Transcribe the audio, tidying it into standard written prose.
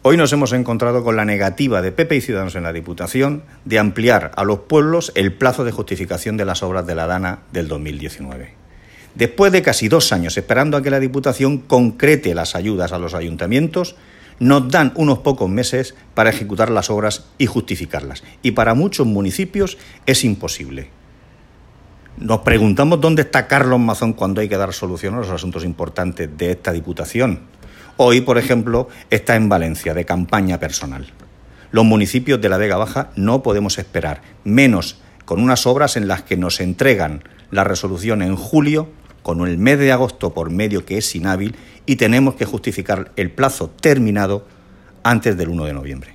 Hoy nos hemos encontrado con la negativa de PP y Ciudadanos en la Diputación de ampliar a los pueblos el plazo de justificación de las obras de la Dana del 2019. Después de casi 2 años esperando a que la Diputación concrete las ayudas a los ayuntamientos, nos dan unos pocos meses para ejecutar las obras y justificarlas. Y para muchos municipios es imposible. Nos preguntamos dónde está Carlos Mazón cuando hay que dar solución a los asuntos importantes de esta Diputación. Hoy, por ejemplo, está en Valencia, de campaña personal. Los municipios de la Vega Baja no podemos esperar, menos con unas obras en las que nos entregan la resolución en julio, con el mes de agosto por medio que es inhábil, y tenemos que justificar el plazo terminado antes del 1 de noviembre.